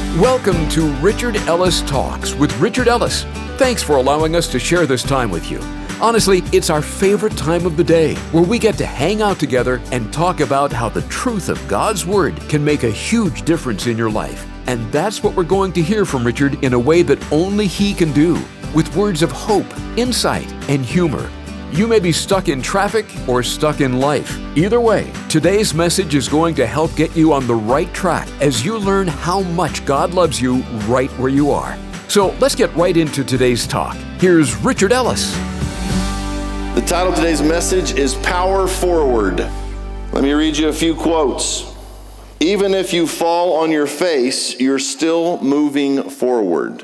Welcome to Richard Ellis Talks with Richard Ellis. Thanks for allowing us to share this time with you. Honestly, it's our favorite time of the day where we get to hang out together and talk about how the truth of God's Word can make a huge difference in your life. And that's what we're going to hear from Richard in a way that only he can do, with words of hope, insight, and humor. You may be stuck in traffic or stuck in life. Either way, today's message is going to help get you on the right track as you learn how much God loves you right where you are. So let's get right into today's talk. Here's Richard Ellis. The title of today's message is Power Forward. Let me read you a few quotes. Even if you fall on your face, you're still moving forward.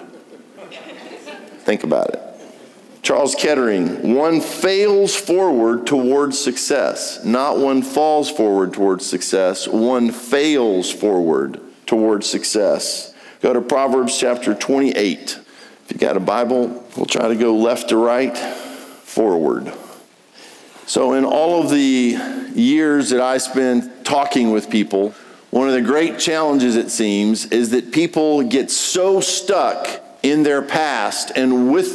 Think about it. Charles Kettering, one fails forward towards success, not one falls forward towards success, one fails forward towards success. Go to Proverbs chapter 28. If you got a Bible, we'll try to go left to right, forward. So in all of the years that I spend talking with people, one of the great challenges, it seems, is that people get so stuck in their past and with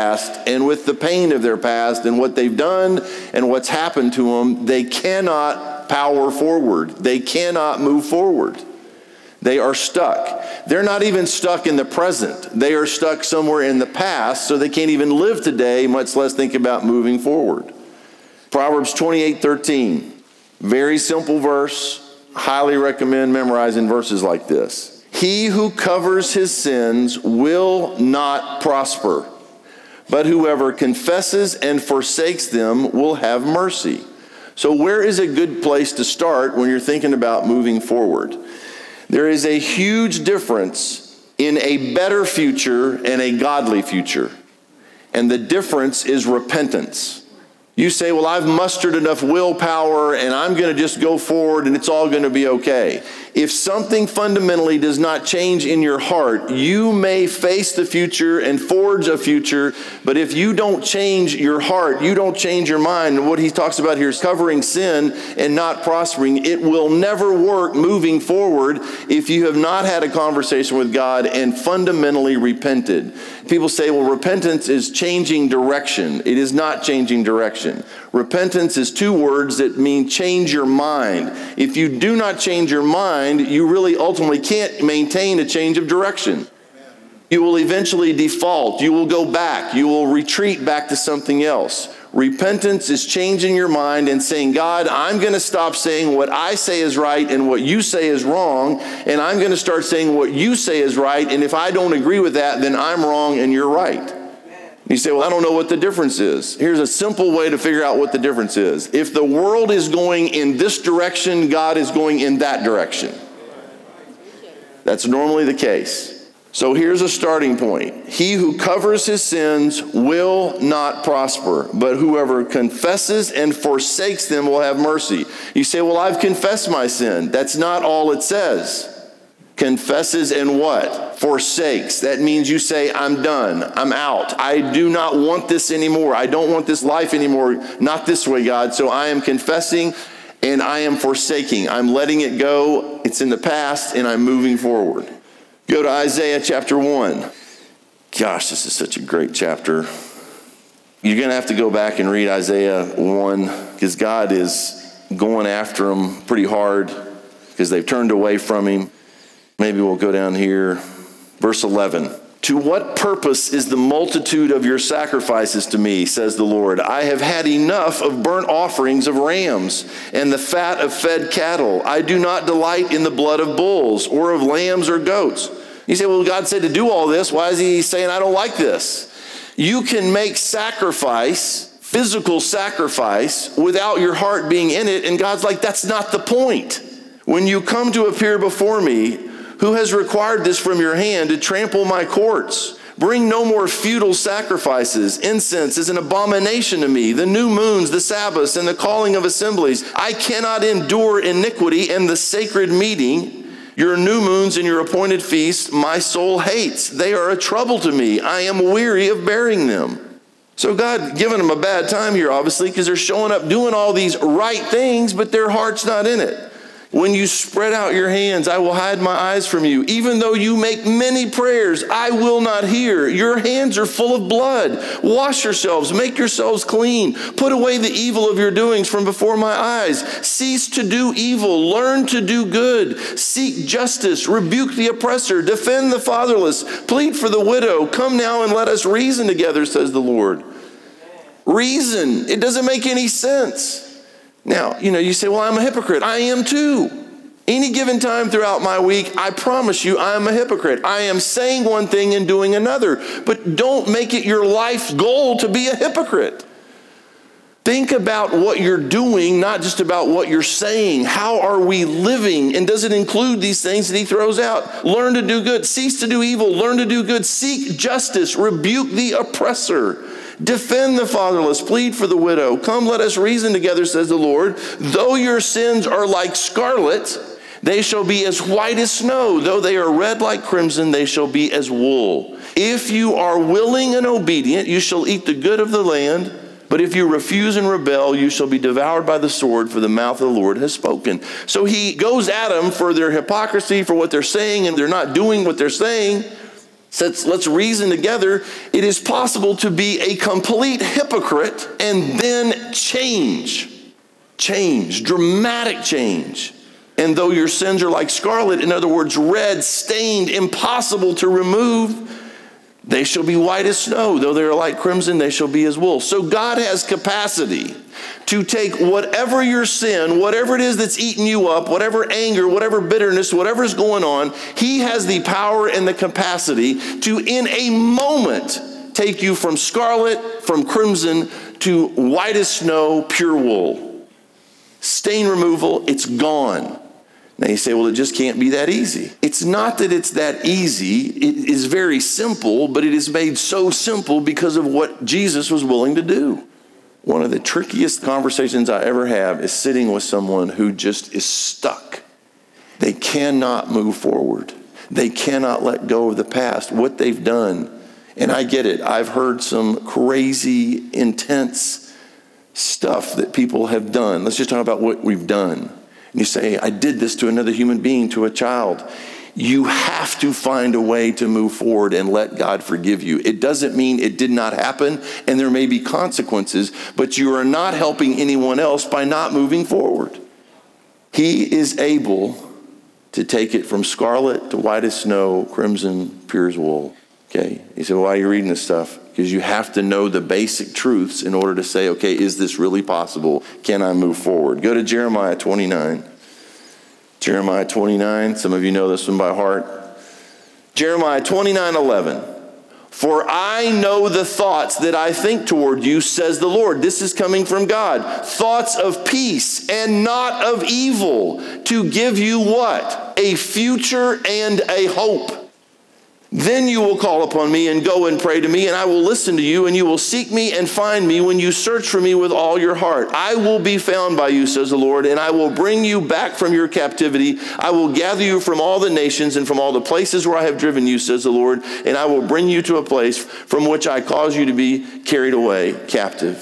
the pain of their past and what they've done and what's happened to them, they cannot power forward. They cannot move forward. They are stuck. They're not even stuck in the present. They are stuck somewhere in the past, so they can't even live today, much less think about moving forward. Proverbs 28:13, very simple verse. Highly recommend memorizing verses like this. He who covers his sins will not prosper, but whoever confesses and forsakes them will have mercy. So where is a good place to start when you're thinking about moving forward? There is a huge difference in a better future and a godly future. And the difference is repentance. You say, well, I've mustered enough willpower and I'm going to just go forward and it's all going to be okay. If something fundamentally does not change in your heart, you may face the future and forge a future, but if you don't change your heart, you don't change your mind, and what he talks about here is covering sin and not prospering, it will never work moving forward if you have not had a conversation with God and fundamentally repented. People say, well, repentance is changing direction. It is not changing direction. Repentance is two words that mean change your mind. If you do not change your mind, you really ultimately can't maintain a change of direction. You will eventually default. You will go back. You will retreat back to something else. Repentance is changing your mind and saying, God, I'm going to stop saying what I say is right and what you say is wrong, and I'm going to start saying what you say is right, and if I don't agree with that, then I'm wrong and you're right. You say, well, I don't know what the difference is. Here's a simple way to figure out what the difference is. If the world is going in this direction, God is going in that direction. That's normally the case. So here's a starting point. He who covers his sins will not prosper, but whoever confesses and forsakes them will have mercy. You say, well, I've confessed my sin. That's not all it says. Confesses and what? Forsakes. That means you say, I'm done. I'm out. I do not want this anymore. I don't want this life anymore. Not this way, God. So I am confessing and I am forsaking. I'm letting it go. It's in the past and I'm moving forward. Go to Isaiah chapter 1. Gosh, this is such a great chapter. You're going to have to go back and read Isaiah 1 because God is going after them pretty hard because they've turned away from him. Maybe we'll go down here. Verse 11. To what purpose is the multitude of your sacrifices to me, says the Lord? I have had enough of burnt offerings of rams and the fat of fed cattle. I do not delight in the blood of bulls or of lambs or goats. You say, well, God said to do all this. Why is he saying I don't like this? You can make sacrifice, physical sacrifice, without your heart being in it. And God's like, that's not the point. When you come to appear before me, who has required this from your hand to trample my courts? Bring no more futile sacrifices. Incense is an abomination to me. The new moons, the Sabbaths, and the calling of assemblies. I cannot endure iniquity and the sacred meeting. Your new moons and your appointed feasts, my soul hates. They are a trouble to me. I am weary of bearing them. So God giving them a bad time here, obviously, because they're showing up doing all these right things, but their heart's not in it. When you spread out your hands, I will hide my eyes from you. Even though you make many prayers, I will not hear. Your hands are full of blood. Wash yourselves, make yourselves clean. Put away the evil of your doings from before my eyes. Cease to do evil. Learn to do good. Seek justice. Rebuke the oppressor. Defend the fatherless. Plead for the widow. Come now and let us reason together, says the Lord. Reason. It doesn't make any sense. Now, you say, well, I'm a hypocrite. I am too. Any given time throughout my week, I promise you, I am a hypocrite. I am saying one thing and doing another. But don't make it your life goal to be a hypocrite. Think about what you're doing, not just about what you're saying. How are we living? And does it include these things that he throws out? Learn to do good. Cease to do evil. Learn to do good. Seek justice. Rebuke the oppressor. Defend the fatherless, plead for the widow. Come, let us reason together, says the Lord. Though your sins are like scarlet, they shall be as white as snow. Though they are red like crimson, they shall be as wool. If you are willing and obedient, you shall eat the good of the land. But if you refuse and rebel, you shall be devoured by the sword, for the mouth of the Lord has spoken. So he goes at them for their hypocrisy, for what they're saying, and they're not doing what they're saying. Says, let's reason together. It is possible to be a complete hypocrite and then change, dramatic change. And though your sins are like scarlet, in other words, red, stained, impossible to remove, they shall be white as snow. Though they are like crimson, they shall be as wool. So God has capacity to take whatever your sin, whatever it is that's eating you up, whatever anger, whatever bitterness, whatever's going on, he has the power and the capacity to, in a moment, take you from scarlet, from crimson, to white as snow, pure wool. Stain removal, it's gone. Now you say, well, it just can't be that easy. It's not that it's that easy. It is very simple, but it is made so simple because of what Jesus was willing to do. One of the trickiest conversations I ever have is sitting with someone who just is stuck. They cannot move forward. They cannot let go of the past, what they've done. And I get it. I've heard some crazy, intense stuff that people have done. Let's just talk about what we've done. And you say, I did this to another human being, to a child. You have to find a way to move forward and let God forgive you. It doesn't mean it did not happen and there may be consequences, but you are not helping anyone else by not moving forward. He is able to take it from scarlet to white as snow, crimson, pure as wool. Okay? You say, well, why are you reading this stuff? Because you have to know the basic truths in order to say, okay, is this really possible? Can I move forward? Go to Jeremiah 29. Jeremiah 29, some of you know this one by heart. Jeremiah 29:11. For I know the thoughts that I think toward you, says the Lord. This is coming from God. Thoughts of peace and not of evil, to give you what? A future and a hope. Then you will call upon me and go and pray to me, and I will listen to you, and you will seek me and find me when you search for me with all your heart. I will be found by you, says the Lord, and I will bring you back from your captivity. I will gather you from all the nations and from all the places where I have driven you, says the Lord, and I will bring you to a place from which I cause you to be carried away captive.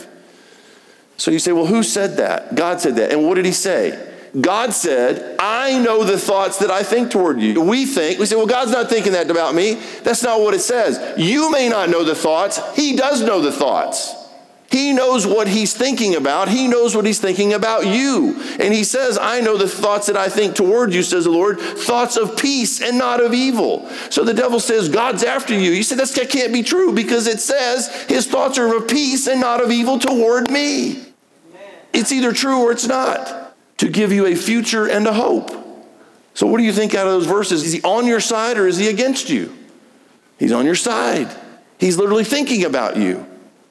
So you say, well, who said that? God said that. And what did he say? God said, I know the thoughts that I think toward you. We say, well, God's not thinking that about me. That's not what it says. You may not know the thoughts. He does know the thoughts. He knows what he's thinking about. He knows what he's thinking about you. And he says, I know the thoughts that I think toward you, says the Lord, thoughts of peace and not of evil. So the devil says, God's after you. You say, that can't be true because it says his thoughts are of peace and not of evil toward me. It's either true or it's not. To give you a future and a hope. So what do you think out of those verses? Is he on your side or is he against you? He's on your side. He's literally thinking about you.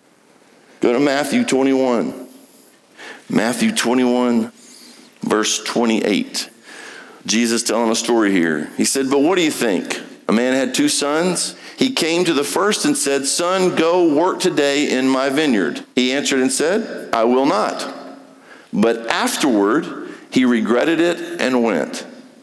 Go to Matthew 21. Matthew 21, verse 28. Jesus telling a story here. He said, but what do you think? A man had 2 sons. He came to the first and said, son, go work today in my vineyard. He answered and said, I will not. But afterward, he regretted it and went.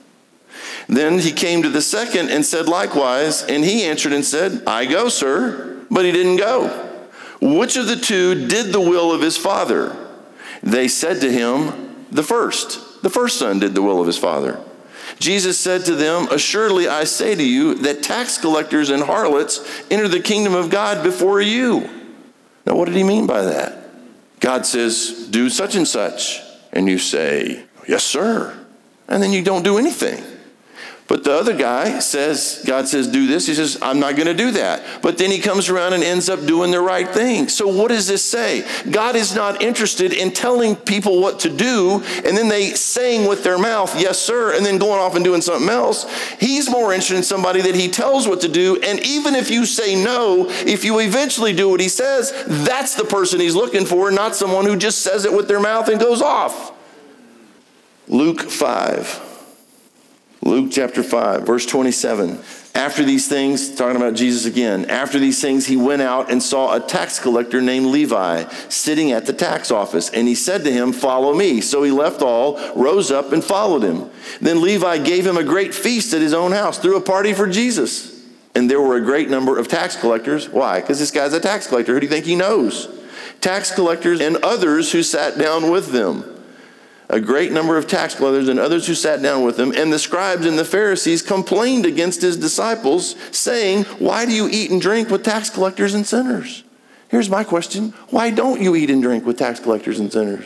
Then he came to the second and said likewise, and he answered and said, I go, sir. But he didn't go. Which of the 2 did the will of his father? They said to him, the first. The first son did the will of his father. Jesus said to them, assuredly I say to you that tax collectors and harlots enter the kingdom of God before you. Now what did he mean by that? God says, do such and such. And you say, yes, sir. And then you don't do anything. But the other guy says, God says, do this. He says, I'm not going to do that. But then he comes around and ends up doing the right thing. So what does this say? God is not interested in telling people what to do and then they saying with their mouth, yes, sir, and then going off and doing something else. He's more interested in somebody that he tells what to do. And even if you say no, if you eventually do what he says, that's the person he's looking for, not someone who just says it with their mouth and goes off. Luke chapter 5, verse 27. After these things, talking about Jesus again, after these things he went out and saw a tax collector named Levi sitting at the tax office. And he said to him, follow me. So he left all, rose up and followed him. Then Levi gave him a great feast at his own house, threw a party for Jesus. And there were a great number of tax collectors. Why? Because this guy's a tax collector. Who do you think he knows? Tax collectors and others who sat down with them. A great number of tax collectors and others who sat down with him, and the scribes and the Pharisees complained against his disciples, saying, why do you eat and drink with tax collectors and sinners? Here's my question. Why don't you eat and drink with tax collectors and sinners?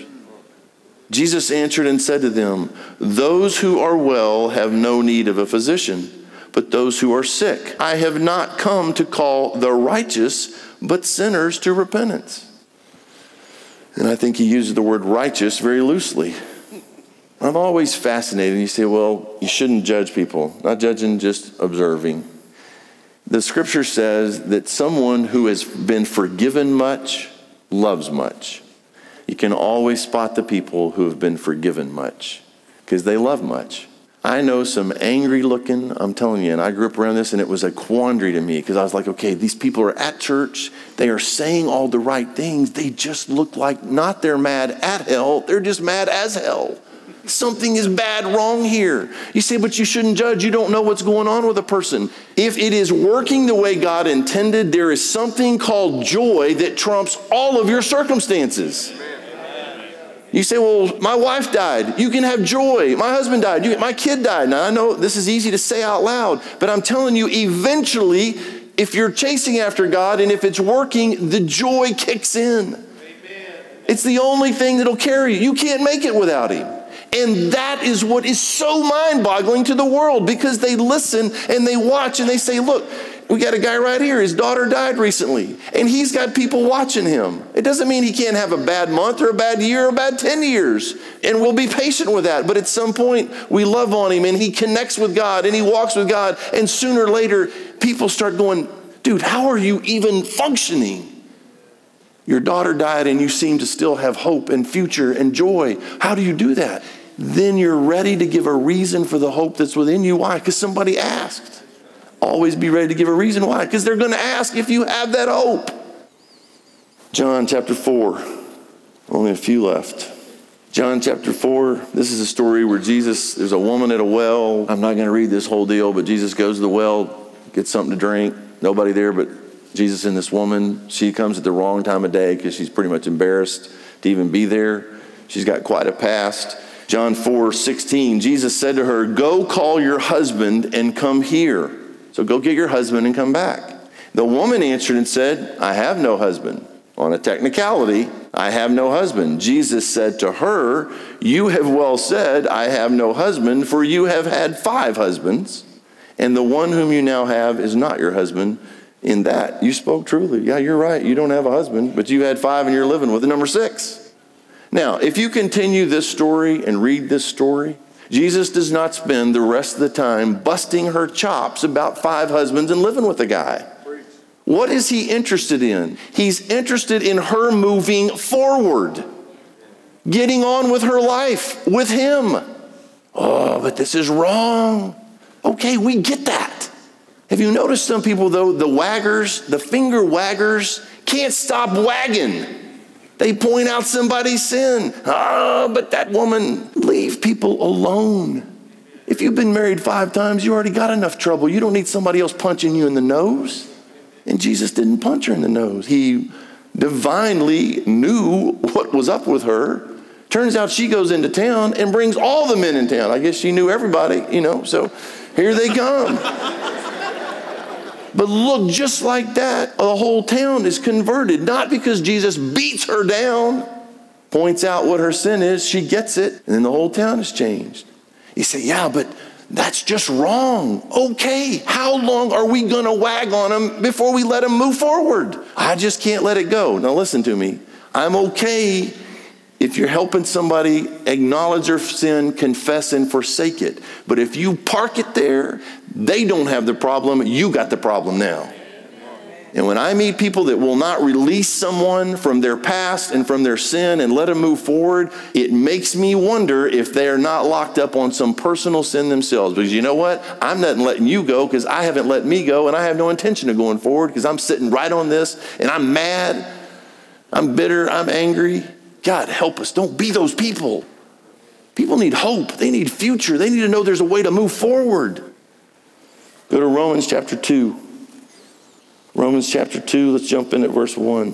Jesus answered and said to them, those who are well have no need of a physician, but those who are sick. I have not come to call the righteous, but sinners to repentance. And I think he uses the word righteous very loosely. I'm always fascinated. You say, well, you shouldn't judge people. Not judging, just observing. The scripture says that someone who has been forgiven much loves much. You can always spot the people who have been forgiven much because they love much. I know some angry looking, I'm telling you, and I grew up around this and it was a quandary to me because I was like, okay, these people are at church. They are saying all the right things. They just look like not they're mad at hell. They're just mad as hell. Something is bad wrong here. You say, but you shouldn't judge. You don't know what's going on with a person. If it is working the way God intended, there is something called joy that trumps all of your circumstances. You say, well, my wife died. You can have joy. My husband died. My kid died. Now, I know this is easy to say out loud, but I'm telling you, eventually, if you're chasing after God and if it's working, the joy kicks in. Amen. It's the only thing that'll carry you. You can't make it without him. And that is what is so mind-boggling to the world because they listen and they watch and they say, look, we got a guy right here. His daughter died recently, and he's got people watching him. It doesn't mean he can't have a bad month or a bad year or a bad 10 years, and we'll be patient with that. But at some point, we love on him, and he connects with God, and he walks with God, and sooner or later, people start going, dude, how are you even functioning? Your daughter died, and you seem to still have hope and future and joy. How do you do that? Then you're ready to give a reason for the hope that's within you. Why? Because somebody asked. Always be ready to give a reason why. Because they're going to ask if you have that hope. John chapter 4. Only a few left. John chapter 4. This is a story where there's a woman at a well. I'm not going to read this whole deal, but Jesus goes to the well, gets something to drink. Nobody there but Jesus and this woman. She comes at the wrong time of day because she's pretty much embarrassed to even be there. She's got quite a past. John 4:16. Jesus said to her, go call your husband and come here. So go get your husband and come back. The woman answered and said, I have no husband. On a technicality, I have no husband. Jesus said to her, you have well said, I have no husband, for you have had 5 husbands, and the one whom you now have is not your husband. In that you spoke truly. Yeah, you're right. You don't have a husband, but you had 5 and you're living with the number 6. Now, if you continue this story and read this story, Jesus does not spend the rest of the time busting her chops about 5 husbands and living with a guy. What is he interested in? He's interested in her moving forward, getting on with her life with him. Oh, but this is wrong. Okay, we get that. Have you noticed some people, though, the waggers, the finger waggers, can't stop wagging. They point out somebody's sin. Oh, but that woman, leave people alone. If you've been married 5 times, you already got enough trouble. You don't need somebody else punching you in the nose. And Jesus didn't punch her in the nose. He divinely knew what was up with her. Turns out she goes into town and brings all the men in town. I guess she knew everybody, so here they come. But look, just like that, the whole town is converted. Not because Jesus beats her down, points out what her sin is, she gets it, and then the whole town is changed. You say, yeah, but that's just wrong. Okay, how long are we going to wag on them before we let them move forward? I just can't let it go. Now listen to me. I'm okay if you're helping somebody acknowledge their sin, confess, and forsake it. But if you park it there, they don't have the problem. You got the problem now. And when I meet people that will not release someone from their past and from their sin and let them move forward, it makes me wonder if they are not locked up on some personal sin themselves. Because you know what? I'm not letting you go because I haven't let me go, and I have no intention of going forward because I'm sitting right on this, and I'm mad, I'm bitter, I'm angry. God, help us. Don't be those people. People need hope. They need future. They need to know there's a way to move forward. Go to Romans chapter 2. Romans chapter 2, let's jump in at verse 1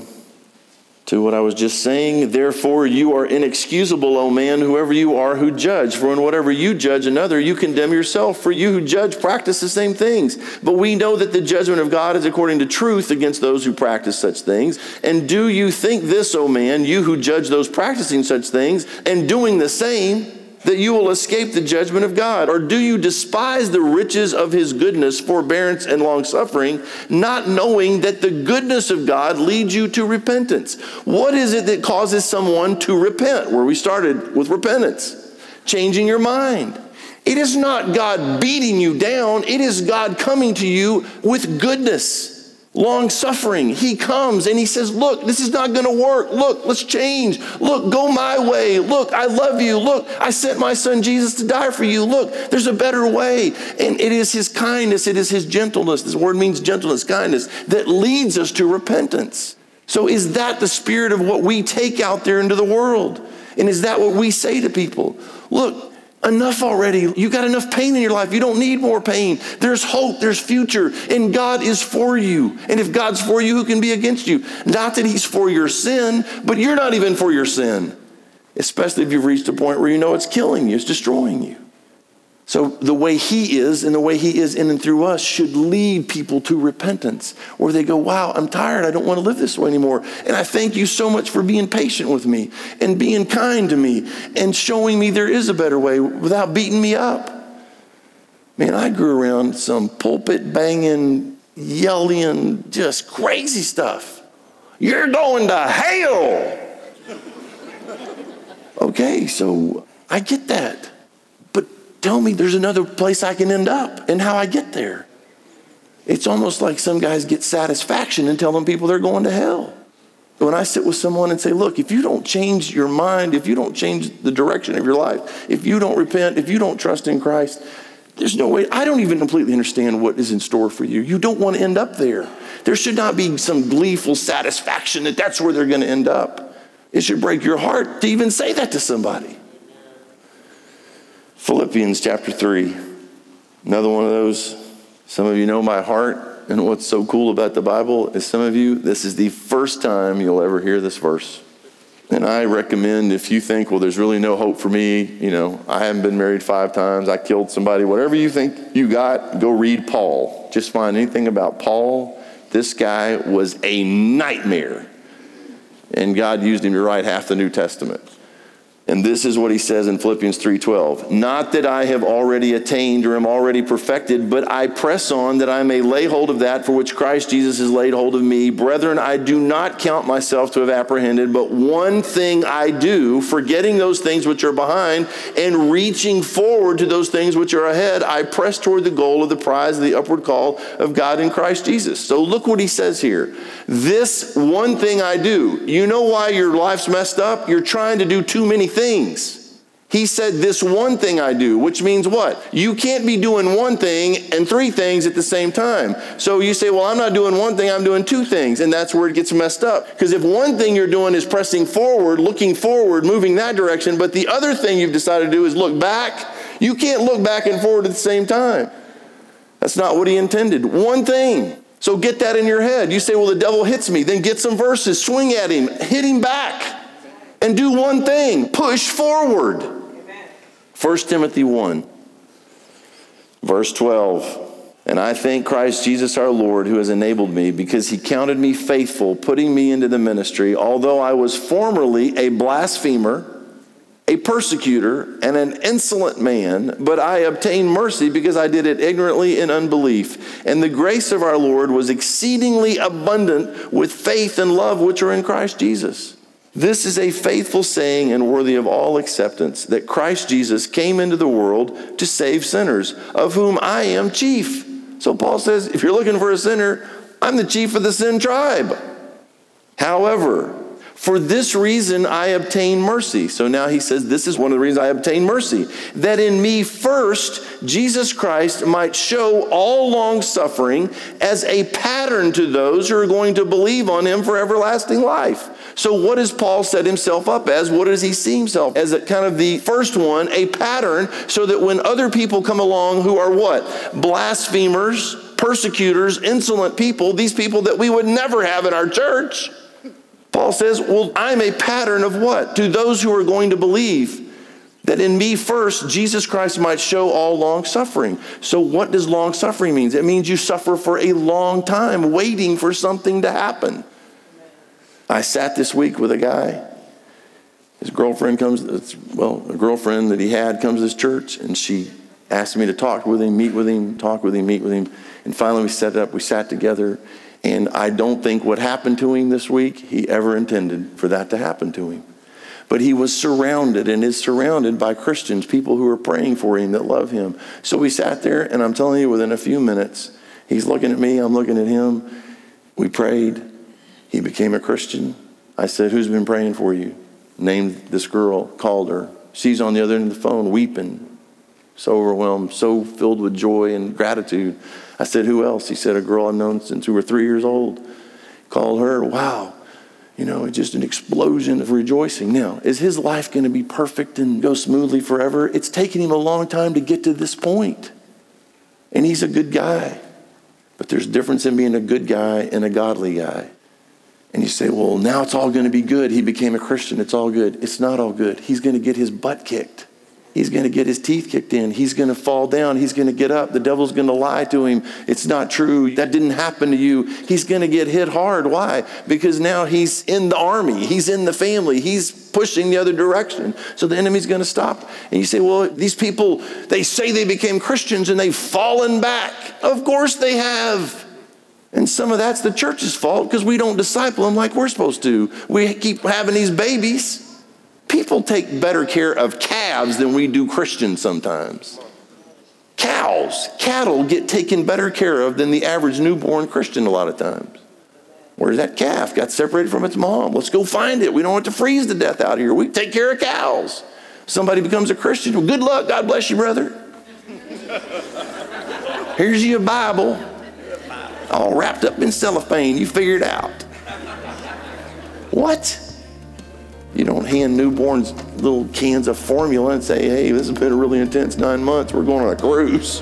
to what I was just saying. Therefore, you are inexcusable, O man, whoever you are who judge. For in whatever you judge another, you condemn yourself. For you who judge practice the same things. But we know that the judgment of God is according to truth against those who practice such things. And do you think this, O man, you who judge those practicing such things and doing the same, that you will escape the judgment of God? Or do you despise the riches of his goodness, forbearance, and long-suffering, not knowing that the goodness of God leads you to repentance? What is it that causes someone to repent? Where we started with repentance. Changing your mind. It is not God beating you down. It is God coming to you with goodness. Long suffering. He comes and he says, look, this is not going to work. Look, let's change. Look, go my way. Look, I love you. Look, I sent my son Jesus to die for you. Look, there's a better way. And it is his kindness. It is his gentleness. This word means gentleness, kindness, that leads us to repentance. So is that the spirit of what we take out there into the world? And is that what we say to people? Look, enough already. You got enough pain in your life. You don't need more pain. There's hope. There's future. And God is for you. And if God's for you, who can be against you? Not that he's for your sin, but you're not even for your sin. Especially if you've reached a point where you know it's killing you. It's destroying you. So the way he is and the way he is in and through us should lead people to repentance, where they go, wow, I'm tired. I don't want to live this way anymore. And I thank you so much for being patient with me and being kind to me and showing me there is a better way without beating me up. Man, I grew around some pulpit banging, yelling, just crazy stuff. You're going to hell. Okay, so I get that. Tell me there's another place I can end up and how I get there. It's almost like some guys get satisfaction in telling people they're going to hell. When I sit with someone and say, look, if you don't change your mind, if you don't change the direction of your life, if you don't repent, if you don't trust in Christ, there's no way. I don't even completely understand what is in store for you. You don't want to end up there. There should not be some gleeful satisfaction that that's where they're going to end up. It should break your heart to even say that to somebody. Philippians chapter 3, another one of those. Some of you know my heart, and what's so cool about the Bible is some of you, this is the first time you'll ever hear this verse. And I recommend, if you think, well, there's really no hope for me, I haven't been married 5 times, I killed somebody, whatever you think you got, go read Paul. Just find anything about Paul. This guy was a nightmare. And God used him to write half the New Testament. And this is what he says in Philippians 3:12. Not that I have already attained or am already perfected, but I press on that I may lay hold of that for which Christ Jesus has laid hold of me. Brethren, I do not count myself to have apprehended, but one thing I do, forgetting those things which are behind and reaching forward to those things which are ahead, I press toward the goal of the prize of the upward call of God in Christ Jesus. So look what he says here. This one thing I do. You know why your life's messed up? You're trying to do too many things. He said, this one thing I do, which means what? You can't be doing one thing and 3 things at the same time. So you say, well, I'm not doing one thing, I'm doing 2 things. And that's where it gets messed up. Because if one thing you're doing is pressing forward, looking forward, moving that direction, but the other thing you've decided to do is look back, you can't look back and forward at the same time. That's not what he intended. One thing. So get that in your head. You say, well, the devil hits me. Then get some verses, swing at him, hit him back. And do one thing, push forward. Amen. 1 Timothy 1, verse 12. And I thank Christ Jesus our Lord, who has enabled me, because he counted me faithful, putting me into the ministry, although I was formerly a blasphemer, a persecutor, and an insolent man, but I obtained mercy because I did it ignorantly in unbelief. And the grace of our Lord was exceedingly abundant with faith and love which are in Christ Jesus. This is a faithful saying and worthy of all acceptance, that Christ Jesus came into the world to save sinners, of whom I am chief. So Paul says, if you're looking for a sinner, I'm the chief of the sin tribe. However, for this reason I obtain mercy. So now he says, this is one of the reasons I obtain mercy. That in me first, Jesus Christ might show all long suffering as a pattern to those who are going to believe on him for everlasting life. So what does Paul set himself up as? What does he see himself as? Kind of the first one, a pattern, so that when other people come along who are what? Blasphemers, persecutors, insolent people, these people that we would never have in our church. Paul says, well, I'm a pattern of what? To those who are going to believe that in me first, Jesus Christ might show all long suffering. So what does long suffering mean? It means you suffer for a long time waiting for something to happen. I sat this week with a guy. His girlfriend a girlfriend that he had comes to this church, and she asked me to talk with him, meet with him, talk with him, meet with him. And finally we sat together. And I don't think what happened to him this week, he ever intended for that to happen to him. But he was surrounded and is surrounded by Christians, people who are praying for him, that love him. So we sat there, and I'm telling you, within a few minutes, he's looking at me, I'm looking at him. We prayed. He became a Christian. I said, who's been praying for you? Named this girl, called her. She's on the other end of the phone, weeping, so overwhelmed, so filled with joy and gratitude. I said, who else? He said, a girl I've known since we were 3 years old. Called her. Wow. It's just an explosion of rejoicing. Now, is his life going to be perfect and go smoothly forever? It's taken him a long time to get to this point. And he's a good guy. But there's a difference in being a good guy and a godly guy. And you say, well, now it's all going to be good. He became a Christian. It's all good. It's not all good. He's going to get his butt kicked. He's going to get his teeth kicked in. He's going to fall down. He's going to get up. The devil's going to lie to him. It's not true. That didn't happen to you. He's going to get hit hard. Why? Because now he's in the army. He's in the family. He's pushing the other direction. So the enemy's going to stop. And you say, well, these people, they say they became Christians and they've fallen back. Of course they have. And some of that's the church's fault because we don't disciple them like we're supposed to. We keep having these babies. People take better care of calves than we do Christians sometimes. Cows, cattle get taken better care of than the average newborn Christian a lot of times. Where's that calf? Got separated from its mom. Let's go find it. We don't want to freeze to death out here. We take care of cows. Somebody becomes a Christian. Well, good luck. God bless you, brother. Here's your Bible. All wrapped up in cellophane. You figure it out. What? You don't hand newborns little cans of formula and say, hey, this has been a really intense 9 months. We're going on a cruise.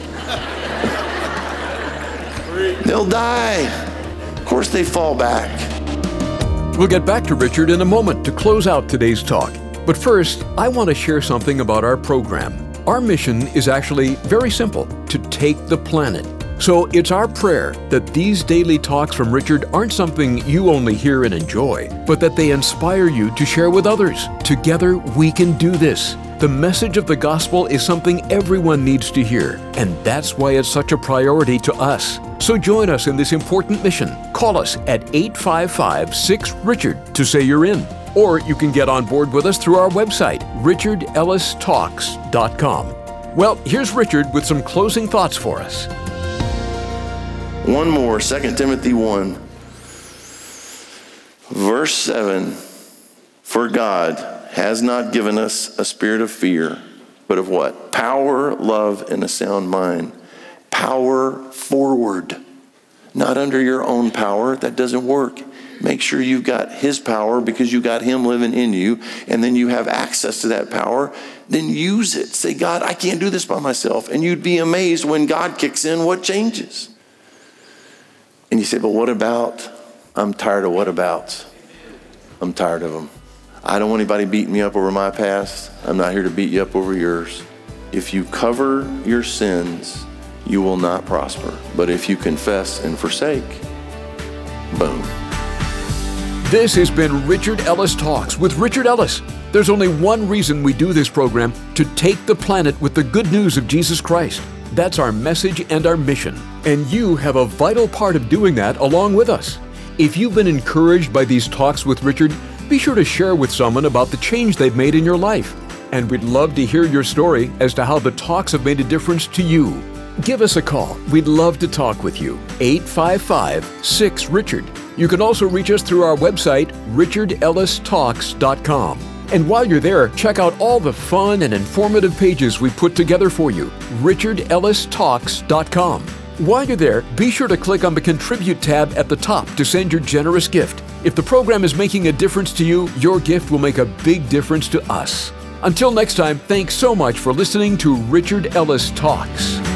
They'll die. Of course they fall back. We'll get back to Richard in a moment to close out today's talk. But first, I want to share something about our program. Our mission is actually very simple, to take the planet. So it's our prayer that these daily talks from Richard aren't something you only hear and enjoy, but that they inspire you to share with others. Together, we can do this. The message of the gospel is something everyone needs to hear, and that's why it's such a priority to us. So join us in this important mission. Call us at 855-6-RICHARD to say you're in. Or you can get on board with us through our website, richardellistalks.com. Well, here's Richard with some closing thoughts for us. One more, 2 Timothy 1, verse 7. For God has not given us a spirit of fear, but of what? Power, love, and a sound mind. Power forward. Not under your own power. That doesn't work. Make sure you've got his power because you got him living in you, and then you have access to that power. Then use it. Say, God, I can't do this by myself. And you'd be amazed when God kicks in what changes. And you say, but what about? I'm tired of what abouts. I'm tired of them. I don't want anybody beating me up over my past. I'm not here to beat you up over yours. If you cover your sins, you will not prosper. But if you confess and forsake, boom. This has been Richard Ellis Talks with Richard Ellis. There's only one reason we do this program: to take the planet with the good news of Jesus Christ. That's our message and our mission. And you have a vital part of doing that along with us. If you've been encouraged by these talks with Richard, be sure to share with someone about the change they've made in your life. And we'd love to hear your story as to how the talks have made a difference to you. Give us a call. We'd love to talk with you. 855-6-RICHARD. You can also reach us through our website, richardellistalks.com. And while you're there, check out all the fun and informative pages we put together for you, richardellistalks.com. While you're there, be sure to click on the Contribute tab at the top to send your generous gift. If the program is making a difference to you, your gift will make a big difference to us. Until next time, thanks so much for listening to Richard Ellis Talks.